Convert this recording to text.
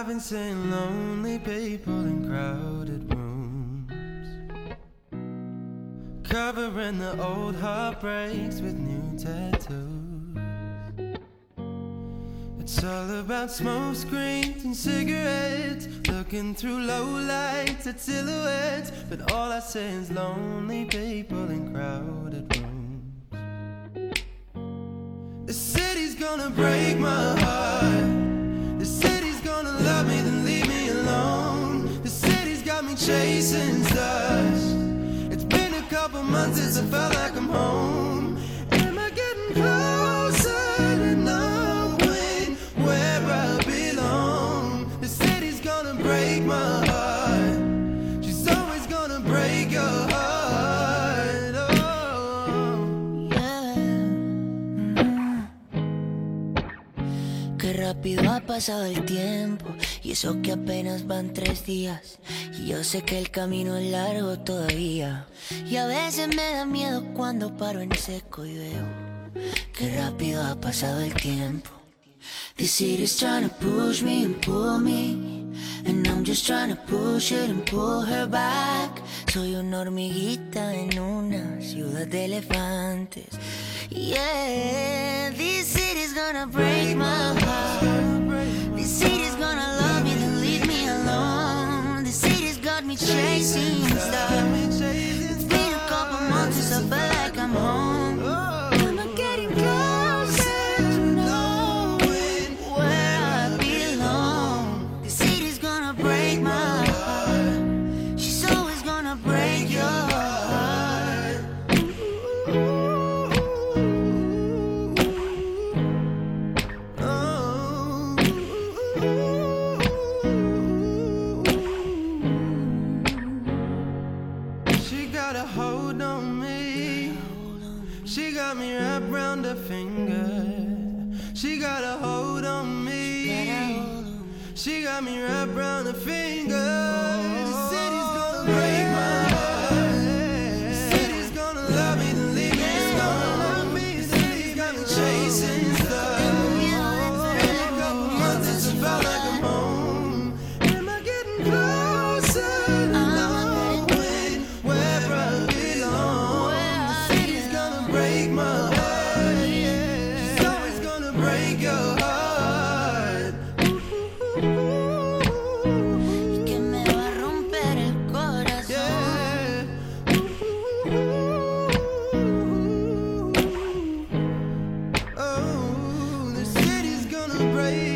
I've been seeing lonely people in crowded rooms, covering the old heartbreaks with new tattoos. It's all about smoke screens and cigarettes, looking through low lights at silhouettes, but all I see is lonely people in crowded rooms. The city's gonna break my heart. The city's gonna love me, then leave me alone. The city's got me chasing stars. It's been a couple months since I felt like I'm home. Am I getting closer to knowing where I belong? The city's gonna break my heart. She's always gonna break your heart. Oh. Qué rápido ha pasado el tiempo, y eso que apenas van 3 días. Y yo sé que el camino es largo todavía, y a veces me da miedo cuando paro en seco y veo qué rápido ha pasado el tiempo. This city's trying to push me and pull me, and I'm just trying to push it and pull her back. Soy una hormiguita en una ciudad de elefantes. Yeah, this city's gonna break my heart. This city's gonna love me, then leave me alone. This city's got me chasing stars. It's been a couple months since I felt like I'm home. Am I getting closer to knowing where I belong? This city's gonna break my heart. She's always gonna break your heart. She got a hold on me. She got me wrapped round her finger. She got a hold on me. She got me wrapped round her finger. The city's gonna break my heart. The city's gonna love me, then leave me. It's gonna love me. The city's got me chasing stars. Been a couple months since I felt like I'm home. Am I getting closer to knowing where I belong? The city's gonna break my heart. She's always gonna break your heart. Y que me va a romper el corazón. Yeah. Oh, the city's gonna break